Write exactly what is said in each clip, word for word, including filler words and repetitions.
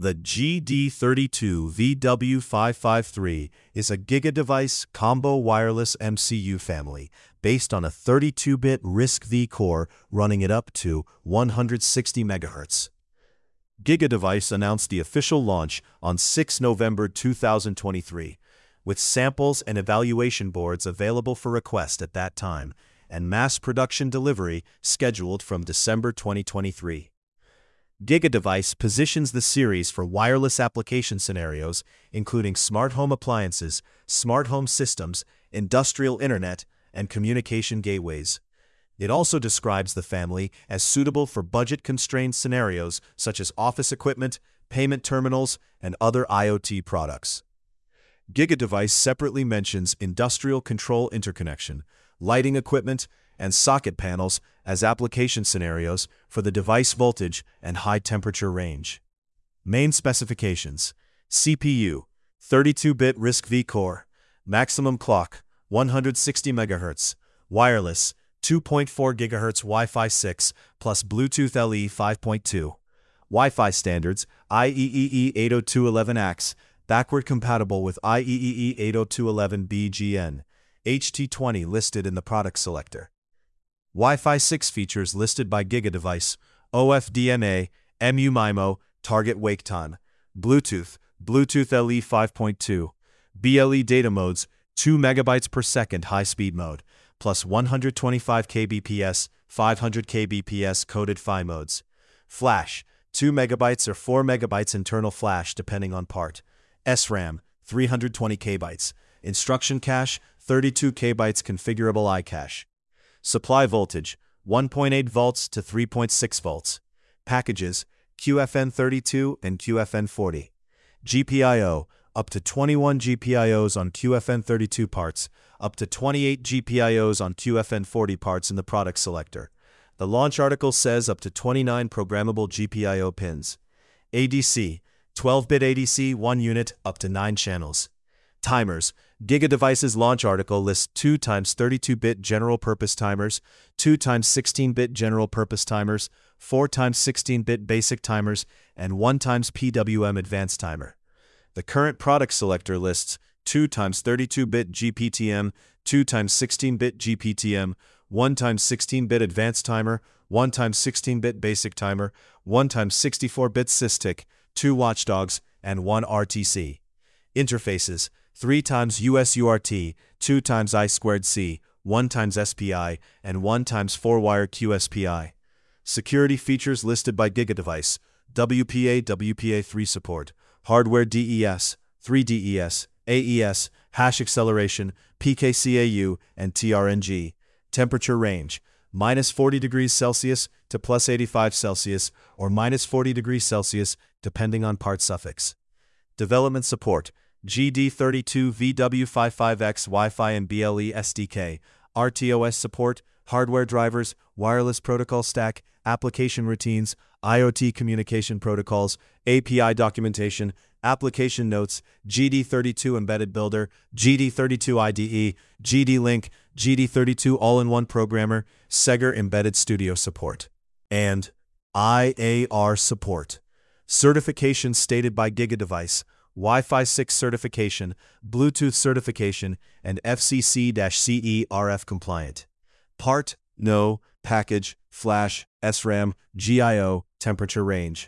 The G D thirty-two V W five five three is a GigaDevice combo wireless M C U family based on a thirty-two bit RISC-V core running it up to one hundred sixty megahertz. GigaDevice announced the official launch on the sixth of November two thousand twenty-three, with samples and evaluation boards available for request at that time, and mass production delivery scheduled from December twenty twenty-three. GigaDevice positions the series for wireless application scenarios, including smart home appliances, smart home systems, industrial internet, and communication gateways. It also describes the family as suitable for budget-constrained scenarios such as office equipment, payment terminals, and other IoT products. GigaDevice separately mentions industrial control interconnection, lighting equipment, and socket panels as application scenarios for the device voltage and high temperature range. Main specifications: C P U, thirty-two bit RISC-V core, maximum clock, one hundred sixty megahertz, wireless, two point four gigahertz Wi-Fi six plus Bluetooth L E five point two. Wi-Fi standards: I E E E eight oh two dot eleven A X, backward compatible with I E E E eight oh two dot eleven B G N, H T twenty listed in the product selector. Wi-Fi six features listed by GigaDevice: O F D M A, M U MIMO, target wake time, Bluetooth, Bluetooth L E five point two, B L E data modes, two megabytes per second high-speed mode, plus one hundred twenty-five kilobits per second, five hundred kilobits per second coded F I modes. Flash, two megabytes or four megabytes internal flash depending on part. S RAM, three hundred twenty kilobytes. Instruction cache, thirty-two kilobytes configurable iCache. Supply voltage, one point eight volts to three point six volts. Packages, Q F N thirty-two and Q F N forty. G P I O, up to twenty-one G P I Os on Q F N thirty-two parts, up to twenty-eight G P I Os on Q F N forty parts in the product selector. The launch article says up to twenty-nine programmable G P I O pins. A D C, twelve bit A D C, one unit, up to nine channels. Timers. GigaDevice's launch article lists two times thirty-two bit general-purpose timers, two times sixteen bit general-purpose timers, four times sixteen bit basic timers, and one times P W M advanced timer. The current product selector lists two times thirty-two bit G P T M, two times sixteen bit G P T M, one times sixteen bit advanced timer, one times sixteen bit basic timer, one times sixty-four bit SysTick, two watchdogs, and one R T C. Interfaces: three times U S U R T, two times I squared C, one times S P I, and one times four-wire Q S P I. Security features listed by GigaDevice: W P A W P A three support, hardware D E S, three D E S, A E S, hash acceleration, P K C A U, and T R N G. Temperature range: minus forty degrees Celsius to plus eighty-five Celsius, or minus forty degrees Celsius, depending on part suffix. Development support: G D thirty-two V W fifty-five X Wi-Fi and B L E S D K, R T O S support, hardware drivers, wireless protocol stack, application routines, IoT communication protocols, A P I documentation, application notes, G D thirty-two Embedded Builder, G D thirty-two I D E, G D Link, G D thirty-two All-in-One Programmer, Seger Embedded Studio support, and I A R support. Certifications stated by GigaDevice: Wi-Fi six certification, Bluetooth certification, and F C C C E R F compliant. Part: No, package, flash, S RAM, G I O, temperature range.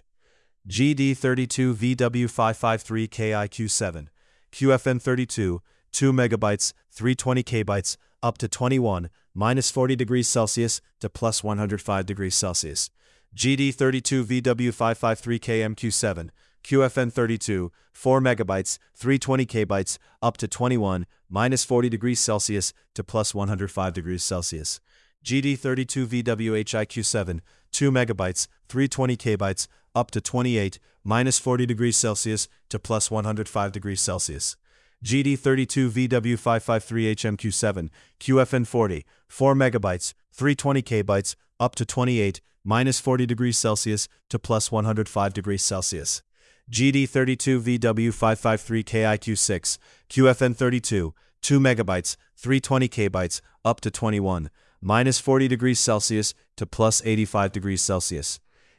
G D thirty-two V W five five three K I Q seven, Q F N thirty-two, two megabytes, three hundred twenty kilobytes, up to twenty-one, minus forty degrees Celsius to plus one hundred five degrees Celsius. G D thirty-two V W five five three K M Q seven, Q F N thirty-two, four megabytes, three hundred twenty kilobytes, up to twenty-one, minus forty degrees Celsius to plus one hundred five degrees Celsius. G D thirty-two V W H I Q seven, two megabytes, three hundred twenty kilobytes, up to twenty-eight, minus forty degrees Celsius to plus one hundred five degrees Celsius. G D thirty-two V W five five three H M Q seven, Q F N forty, four megabytes, three hundred twenty kilobytes, up to twenty-eight, minus forty degrees Celsius to plus one hundred five degrees Celsius. G D thirty-two V W five five three K I Q six, Q F N thirty-two, two megabytes, three hundred twenty kilobytes, up to twenty-one, minus forty degrees Celsius to plus eighty-five degrees Celsius.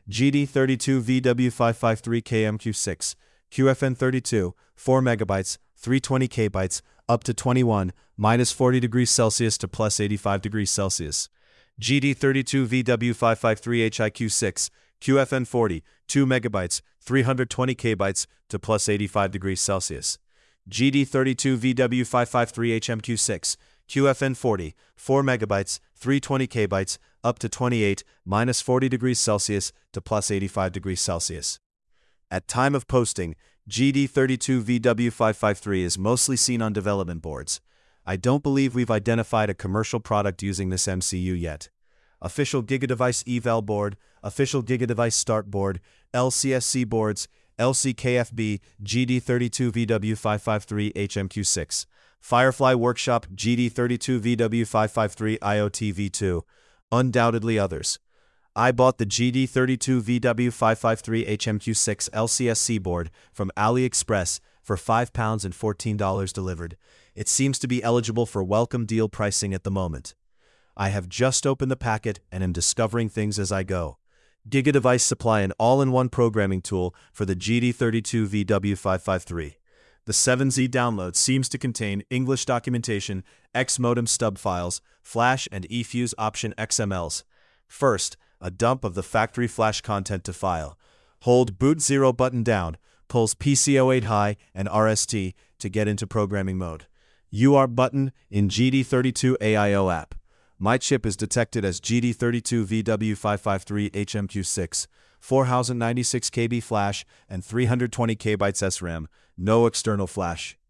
G D thirty-two V W five five three K M Q six, Q F N thirty-two, four megabytes, three hundred twenty K bytes, up to twenty-one, minus forty degrees Celsius to plus eighty-five degrees Celsius. G D thirty-two V W five five three H I Q six, Q F N forty, two megabytes, three hundred twenty K bytes, to plus eighty-five degrees Celsius. G D thirty-two V W five five three H M Q six, Q F N forty, four megabytes, three hundred twenty K bytes, up to twenty-eight, minus forty degrees Celsius to plus eighty-five degrees Celsius. At time of posting, G D thirty-two V W five five three is mostly seen on development boards. I don't believe we've identified a commercial product using this M C U yet. Official GigaDevice eval board, official GigaDevice start board, L C S C boards, L C K F B, G D thirty-two V W five five three H M Q six, Firefly Workshop G D thirty-two V W five five three I O T V two, undoubtedly others. I bought the G D thirty-two V W five five three H M Q six L C S C board from AliExpress for five pounds and fourteen dollars delivered. It seems to be eligible for welcome deal pricing at the moment. I have just opened the packet and am discovering things as I go. GigaDevice supply an all-in-one programming tool for the G D thirty-two V W five five three. The seven Z download seems to contain English documentation, X modem stub files, Flash and eFuse option X M Ls. First, a dump of the factory flash content to file. Hold boot zero button down, pulls P C zero eight high and R S T to get into programming mode. U A R T button in G D thirty-two A I O app. My chip is detected as G D thirty-two V W five five three H M Q six, four thousand ninety-six K B flash and three hundred twenty K bytes S RAM, no external flash.